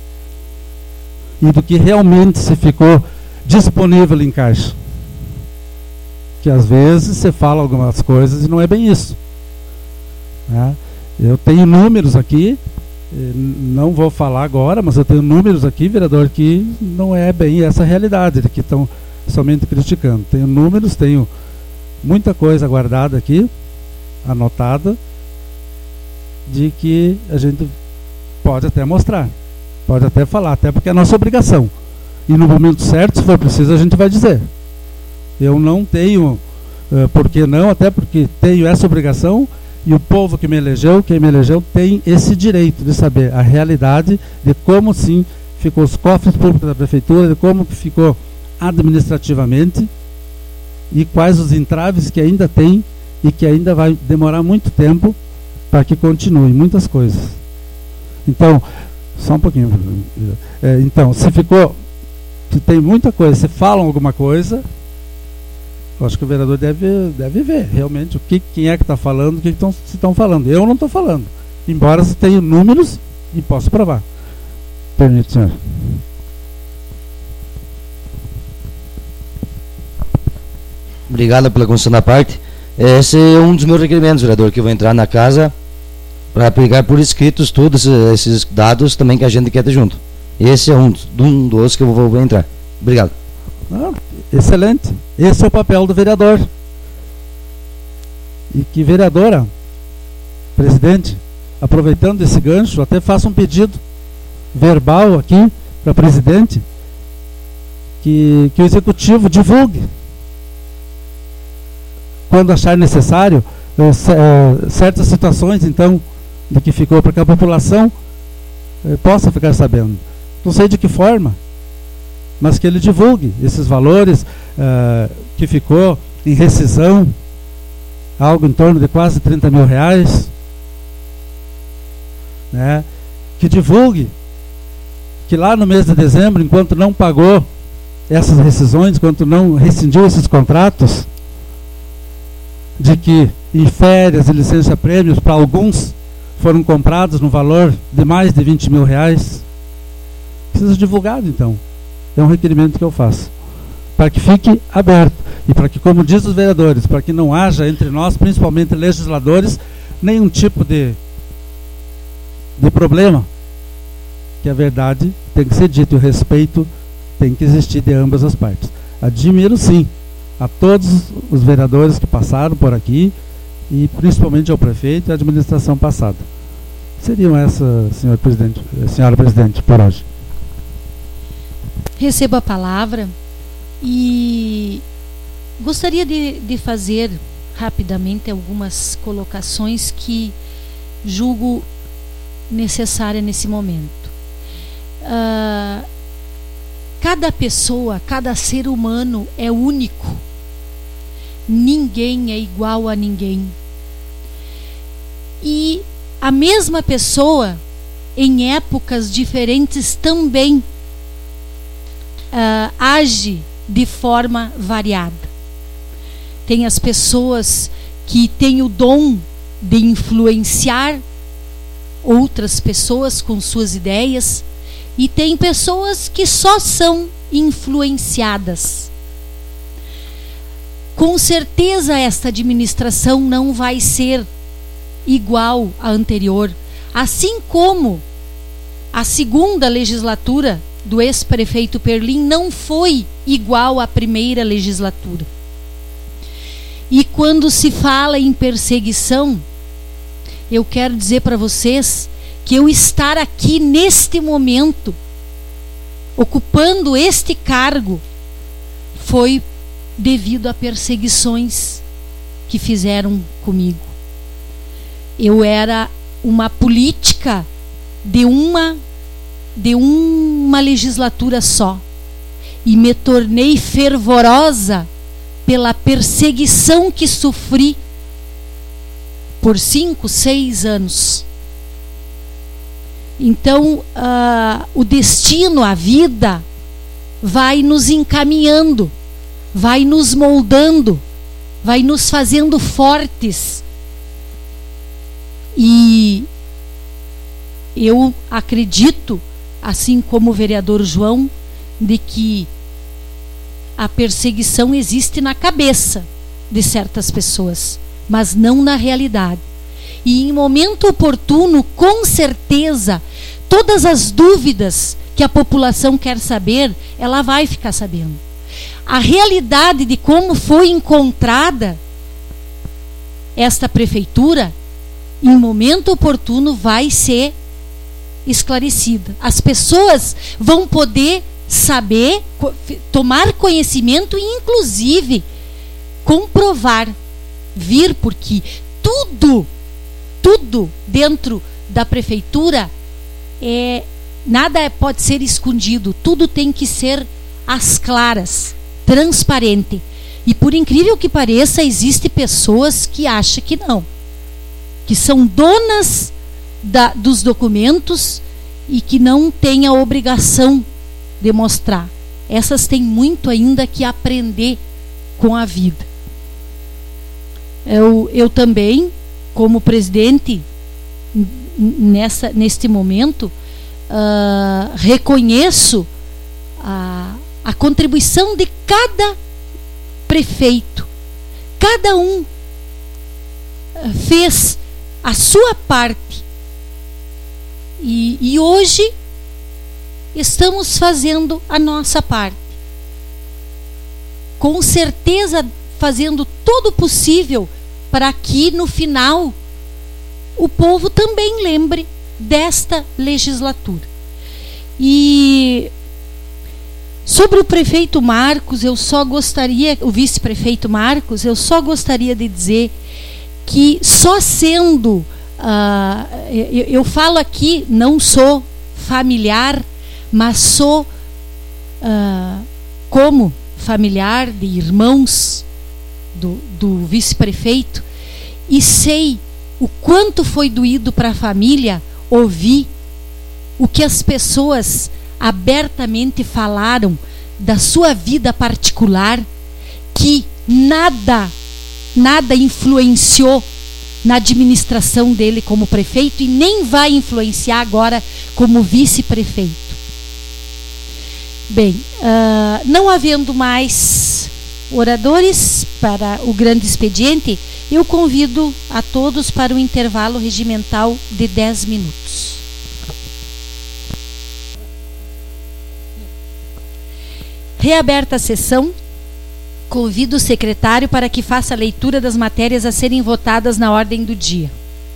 E do que realmente se ficou disponível em caixa. Que às vezes você fala algumas coisas e não é bem isso. Né? Eu tenho números aqui, não vou falar agora, mas eu tenho números aqui, vereador, que não é bem essa realidade, que estão somente criticando. Tenho números, tenho muita coisa guardada aqui, anotada, de que a gente pode até mostrar, pode até falar, até porque é nossa obrigação. E no momento certo, se for preciso, a gente vai dizer. Eu não tenho, uh, por que não, até porque tenho essa obrigação. E o povo que me elegeu, quem me elegeu, tem esse direito de saber a realidade de como sim ficou os cofres públicos da prefeitura, de como ficou administrativamente e quais os entraves que ainda tem e que ainda vai demorar muito tempo para que continue, muitas coisas. Então, só um pouquinho. É, então, se ficou, se tem muita coisa, se falam alguma coisa, eu acho que o vereador deve, deve ver realmente o que, quem é que está falando, o que tão, se estão falando. Eu não estou falando, embora se tenha números e posso provar. Permite, senhor. Obrigado pela concessão da parte. Esse é um dos meus requerimentos, vereador, que eu vou entrar na casa para pegar por escritos todos esses dados também que a gente quer ter junto. Esse é um dos, um dos que eu vou, vou entrar. Obrigado. Ah, excelente. Esse é o papel do vereador. E que vereadora, presidente, aproveitando esse gancho, até faço um pedido verbal aqui para presidente que, que o executivo divulgue, quando achar necessário, é, certas situações, então, de que ficou, para que a população é, possa ficar sabendo. Não sei de que forma, mas que ele divulgue esses valores uh, que ficou em rescisão, algo em torno de quase trinta mil reais, né? Que divulgue que lá no mês de dezembro, enquanto não pagou essas rescisões, enquanto não rescindiu esses contratos, de que em férias e licença-prêmios para alguns foram comprados no valor de mais de vinte mil reais. Precisa ser divulgado, então. É um requerimento que eu faço, para que fique aberto e para que, como diz os vereadores, para que não haja entre nós, principalmente legisladores, nenhum tipo de, de problema, que a verdade tem que ser dita e o respeito tem que existir de ambas as partes. Admiro sim a todos os vereadores que passaram por aqui e principalmente ao prefeito e à administração passada. Seriam essa, senhor presidente, senhora presidente, por hoje. Recebo a palavra e gostaria de, de fazer rapidamente algumas colocações que julgo necessárias nesse momento. Uh, cada pessoa, cada ser humano é único. Ninguém é igual a ninguém. E a mesma pessoa, em épocas diferentes, também Uh, age de forma variada. Tem as pessoas que têm o dom de influenciar outras pessoas com suas ideias, e tem pessoas que só são influenciadas. Com certeza esta administração não vai ser igual à anterior, assim como a segunda legislatura do ex-prefeito Perlim não foi igual à primeira legislatura. E quando se fala em perseguição, eu quero dizer para vocês que eu estar aqui neste momento, ocupando este cargo, foi devido a perseguições que fizeram comigo. Eu era uma política de uma, de uma legislatura só, e me tornei fervorosa pela perseguição que sofri por cinco, seis anos. Então, uh, o destino, a vida, vai nos encaminhando, vai nos moldando, vai nos fazendo fortes. E eu acredito, assim como o vereador João, de que a perseguição existe na cabeça de certas pessoas, mas não na realidade. E em momento oportuno, com certeza, todas as dúvidas que a população quer saber, ela vai ficar sabendo. A realidade de como foi encontrada esta prefeitura, em momento oportuno, vai ser esclarecida. As pessoas vão poder saber, tomar conhecimento e, inclusive, comprovar, vir, porque tudo, tudo dentro da prefeitura, é, nada pode ser escondido, tudo tem que ser às claras, transparente. E por incrível que pareça, existem pessoas que acham que não, que são donas da, dos documentos e que não têm a obrigação de mostrar. Essas têm muito ainda que aprender com a vida. Eu, eu também, como presidente, nessa, neste momento, uh, reconheço a, a contribuição de cada prefeito. Cada um uh, fez a sua parte. E, e hoje estamos fazendo a nossa parte. Com certeza fazendo todo o possível para que no final o povo também lembre desta legislatura. E sobre o prefeito Marcos, eu só gostaria, o vice-prefeito Marcos, eu só gostaria de dizer que só sendo, uh, eu, eu falo aqui, não sou familiar, mas sou uh, como familiar de irmãos do, do vice-prefeito, e sei o quanto foi doído para a família ouvir o que as pessoas abertamente falaram da sua vida particular, que nada, nada influenciou na administração dele como prefeito e nem vai influenciar agora como vice-prefeito. Bem, uh, não havendo mais oradores para o grande expediente, eu convido a todos para o intervalo regimental de dez minutos. Reaberta a sessão, convido o secretário para que faça a leitura das matérias a serem votadas na ordem do dia.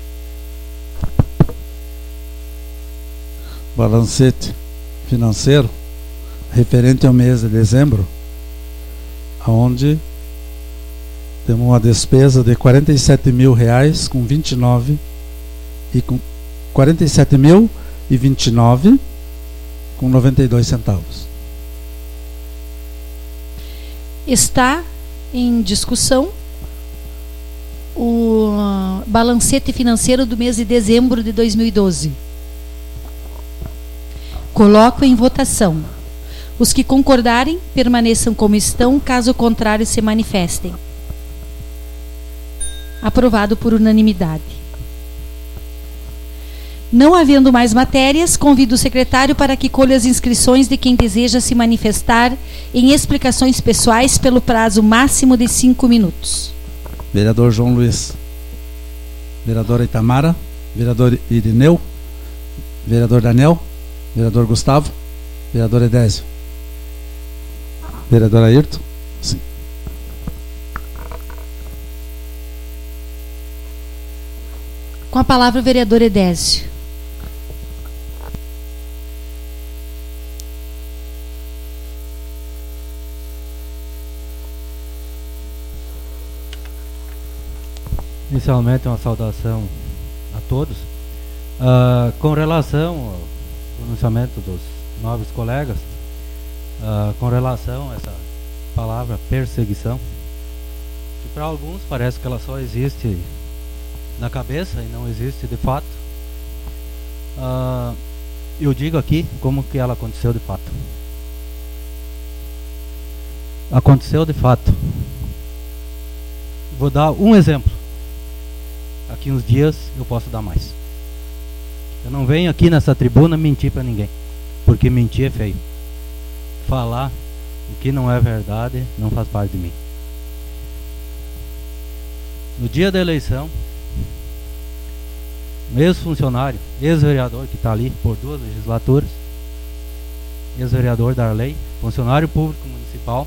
Balancete financeiro referente ao mês de dezembro, onde temos uma despesa de quarenta e sete mil reais com vinte e nove e com quarenta e sete mil e vinte e nove com noventa e dois centavos. Está em discussão o balancete financeiro do mês de dezembro de dois mil e doze. Coloco em votação Os que concordarem, permaneçam como estão, caso contrário, se manifestem. Aprovado por unanimidade. Não havendo mais matérias, convido o secretário para que colha as inscrições de quem deseja se manifestar em explicações pessoais pelo prazo máximo de cinco minutos. Vereador João Luiz. Vereadora Itamara. Vereador Irineu. Vereador Daniel. Vereador Gustavo. Vereador Edésio. Vereador Ayrton. Sim. Com a palavra o vereador Edésio. Inicialmente, uma saudação a todos. Uh, com relação ao pronunciamento dos novos colegas, uh, com relação a essa palavra perseguição, que para alguns parece que ela só existe na cabeça e não existe de fato, uh, eu digo aqui como que ela aconteceu de fato. Aconteceu de fato. Vou dar um exemplo. Aqui uns dias eu posso dar mais. Eu não venho aqui nessa tribuna mentir para ninguém, porque mentir é feio. Falar o que não é verdade não faz parte de mim. No dia da eleição, um ex-funcionário, ex-vereador que está ali por duas legislaturas, ex-vereador Darley, funcionário público municipal,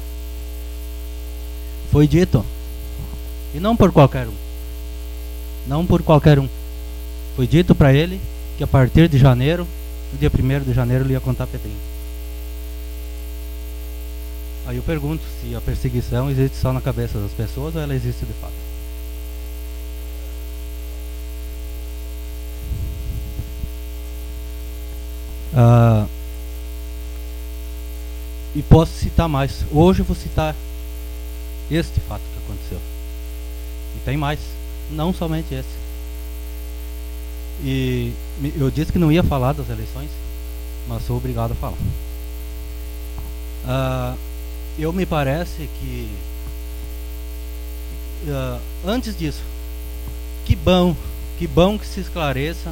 foi dito, e não por qualquer um, não por qualquer um, foi dito para ele que a partir de janeiro, no dia primeiro de janeiro, ele ia contar pedrinho. Aí eu pergunto se a perseguição existe só na cabeça das pessoas ou ela existe de fato. Ah, e posso citar mais. Hoje eu vou citar este fato que aconteceu. E tem mais, não somente esse. E eu disse que não ia falar das eleições, mas sou obrigado a falar. Ah, eu me parece que uh, antes disso, que bom, que bom que se esclareça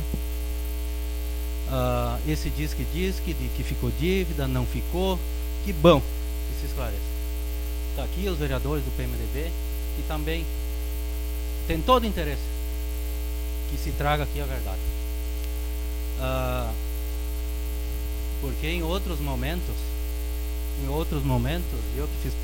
uh, esse diz que diz que, de, que ficou dívida, não ficou, que bom que se esclareça. Está aqui os vereadores do P M D B, que também tem todo o interesse que se traga aqui a verdade. Uh, porque em outros momentos, em outros momentos, eu que fiz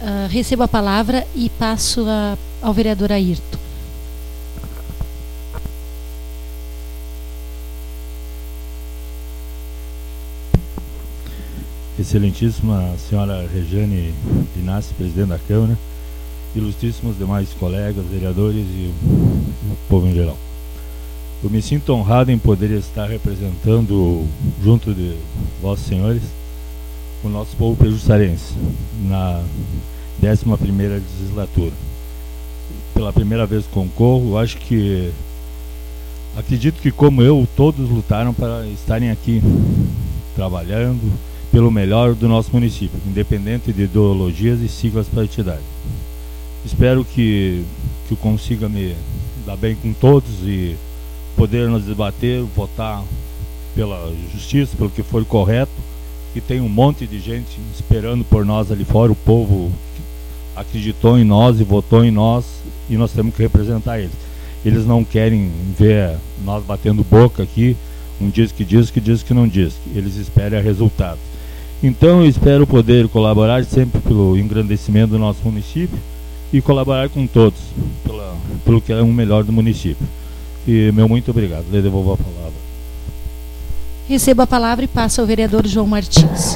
Uh, recebo a palavra e passo a, ao vereador Ayrton. Excelentíssima senhora Regiane Dinassi, presidente da Câmara, ilustríssimos demais colegas, vereadores e o povo em geral. Eu me sinto honrado em poder estar representando, junto de vossos senhores, o nosso povo pejuçarense, na décima primeira legislatura. Pela primeira vez concorro, acho que, acredito que como eu, todos lutaram para estarem aqui, trabalhando pelo melhor do nosso município, independente de ideologias e siglas partidárias. Espero que, que eu consiga me dar bem com todos e poder nos debater, votar pela justiça, pelo que for correto, e tem um monte de gente esperando por nós ali fora. O povo acreditou em nós e votou em nós, e nós temos que representar eles. Eles não querem ver nós batendo boca aqui, um diz que diz, que diz que não diz. Eles esperam resultado. Então eu espero poder colaborar sempre pelo engrandecimento do nosso município e colaborar com todos pela, pelo que é o melhor do município. E meu muito obrigado. Lhe devolvo a palavra. Recebo a palavra e passo ao vereador João Martins.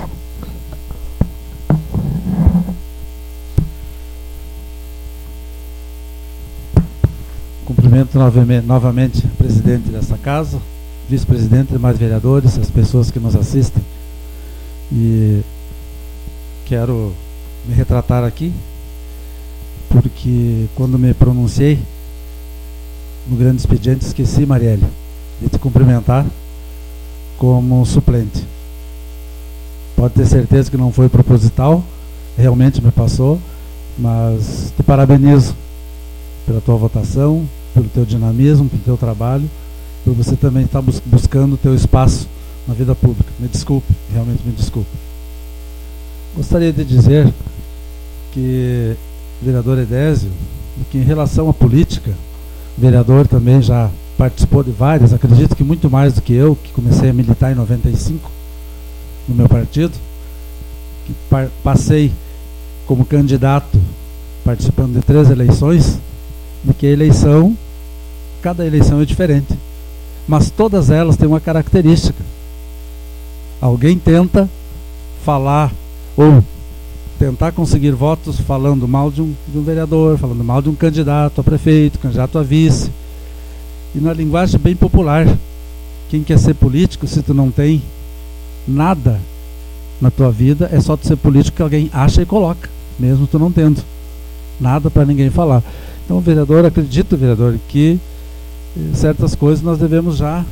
Cumprimento novamente, novamente o presidente desta casa, vice-presidente, demais vereadores, as pessoas que nos assistem. E quero me retratar aqui, porque quando me pronunciei no grande expediente, esqueci, Marielle, de te cumprimentar como suplente. Pode ter certeza que não foi proposital, realmente me passou, mas te parabenizo pela tua votação, pelo teu dinamismo, pelo teu trabalho, por você também estar bus buscando o teu espaço na vida pública. Me desculpe, realmente me desculpe. Gostaria de dizer que o vereador Edésio, que em relação à política, o vereador também já participou de várias, acredito que muito mais do que eu, que comecei a militar em noventa e cinco no meu partido, que par passei como candidato participando de três eleições, de que a eleição, cada eleição é diferente, mas todas elas têm uma característica. Alguém tenta falar ou tentar conseguir votos falando mal de um, de um vereador, falando mal de um candidato a prefeito, candidato a vice. E na linguagem bem popular, quem quer ser político, se tu não tem nada na tua vida, é só tu ser político que alguém acha e coloca, mesmo tu não tendo nada para ninguém falar. Então, vereador, acredito, vereador, que eh, certas coisas nós devemos já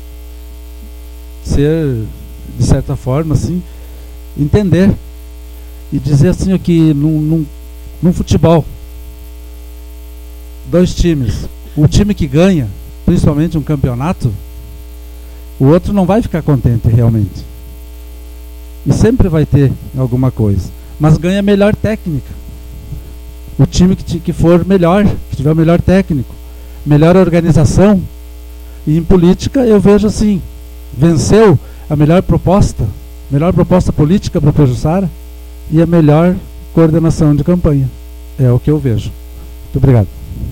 ser, de certa forma, assim, entender e dizer assim, que num, num, num futebol, dois times, o time que ganha, principalmente um campeonato, o outro não vai ficar contente realmente. E sempre vai ter alguma coisa. Mas ganha a melhor técnica. O time que, que for melhor, que tiver o melhor técnico, melhor organização. E em política eu vejo assim, venceu a melhor proposta, melhor proposta política para Pejuçara e a melhor coordenação de campanha. É o que eu vejo. Muito obrigado.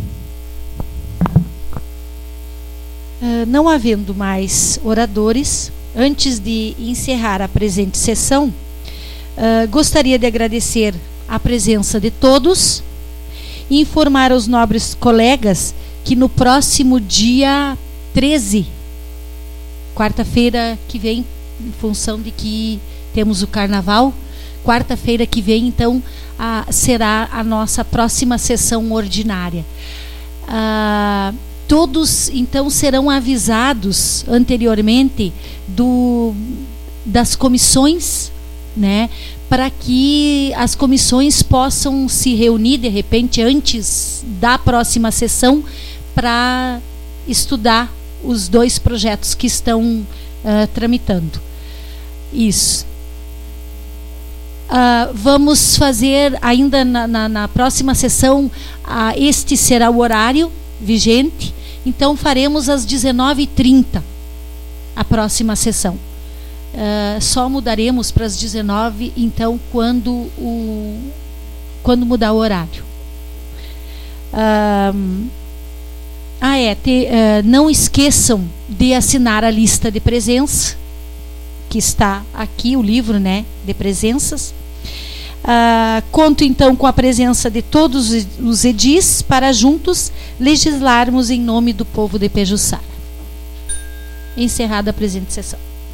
Uh, não havendo mais oradores, antes de encerrar a presente sessão, uh, gostaria de agradecer a presença de todos e informar aos nobres colegas que no próximo dia treze, quarta-feira que vem, em função de que temos o carnaval, quarta-feira que vem, então, a, será a nossa próxima sessão ordinária. Uh, Todos, então, serão avisados anteriormente do, das comissões, né, para que as comissões possam se reunir, de repente, antes da próxima sessão, para estudar os dois projetos que estão uh, tramitando. Isso. Uh, vamos fazer ainda na, na, na próxima sessão, uh, este será o horário vigente. Então faremos às dezenove e trinta a próxima sessão. Uh, só mudaremos para as dezenove, então, quando, o, quando mudar o horário. Ah, ah é, te, uh, não esqueçam de assinar a lista de presença, que está aqui, o livro, né, de presenças. Uh, conto então com a presença de todos os edis para juntos legislarmos em nome do povo de Pejuçara. Encerrada a presente sessão.